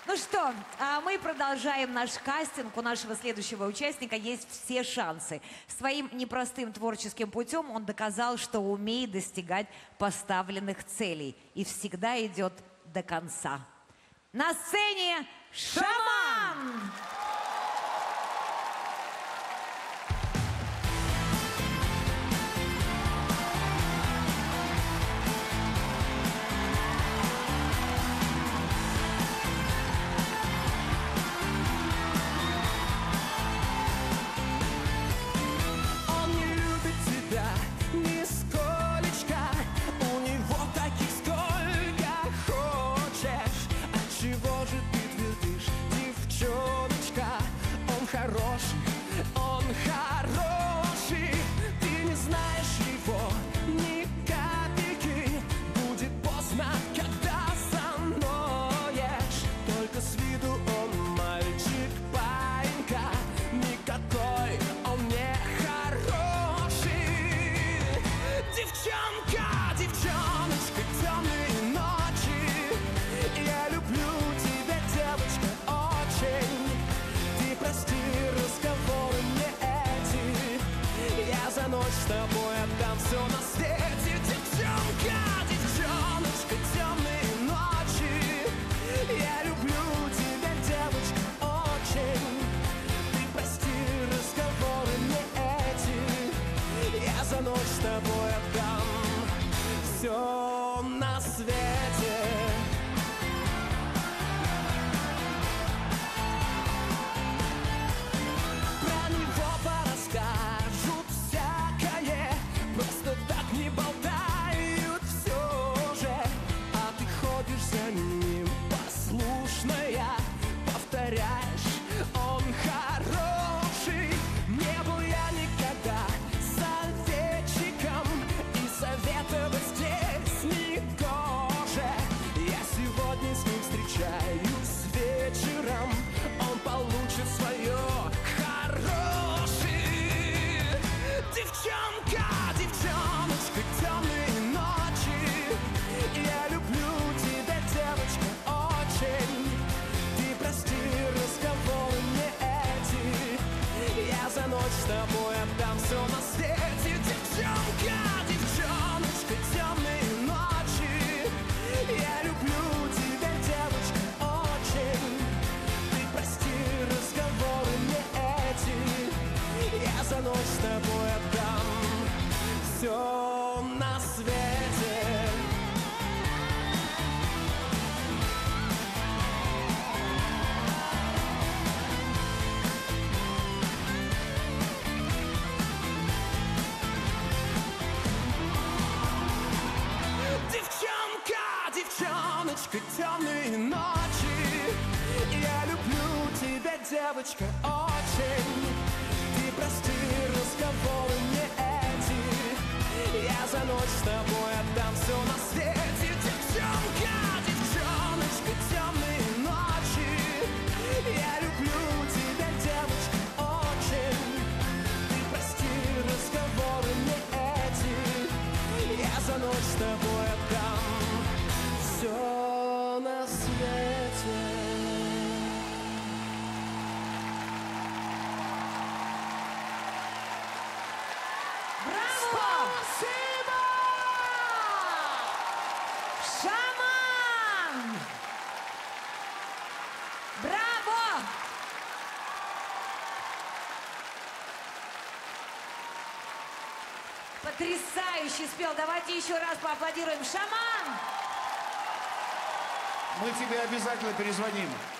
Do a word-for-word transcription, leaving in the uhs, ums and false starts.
Ну что, а мы продолжаем наш кастинг. У нашего следующего участника есть все шансы. Своим непростым творческим путем он доказал, что умеет достигать поставленных целей и всегда идет до конца. На сцене Шаман! Хороший, он хороший, ты не знаешь его ни капельки. Будет поздно, когда заноешь. Только с виду он мальчик, паинька, никакой он не хороший. Девчонка, девчоночка, темные ночи, я люблю тебя, девочка, очень. Ты прости разговоры мне эти, я за ночь с тобой отдам все на свете. Девчонка, девчоночка, темные ночи, я люблю тебя, девочка, очень. Ты прости разговоры мне эти, я за ночь с тобой отдам все на свете. Просто так не болтают все же, а ты ходишь за ним послушная, повторяешь, он хороший. Не был я никогда советчиком, и советовать здесь не гоже. Я сегодня с ним встречаюсь вечером, он получит свое хороший. Девчонка, девчоночка, темные ночи, я люблю тебя, девочка, очень. Ты прости разговоры мне эти, я за ночь с тобой отдам все на свете. Девчонка, девчоночка, темные ночи, я люблю тебя, девочка, очень. Ты прости разговоры мне эти, я за ночь с тобой отдам все на свете. Девчонка, девчоночка, темные ночи, я люблю тебя, девочка, очень. Ты прости разговоры мне эти, я за ночь с тобой отдам все на свете. Девчонка, девчоночка, темные ночи, я люблю тебя, девочка, очень. Ты прости разговоры мне эти, я за ночь с тобой отдам все на свете. Спасибо! Шаман! Браво! Потрясающе спел. Давайте еще раз поаплодируем. Шаман! Мы тебе обязательно перезвоним.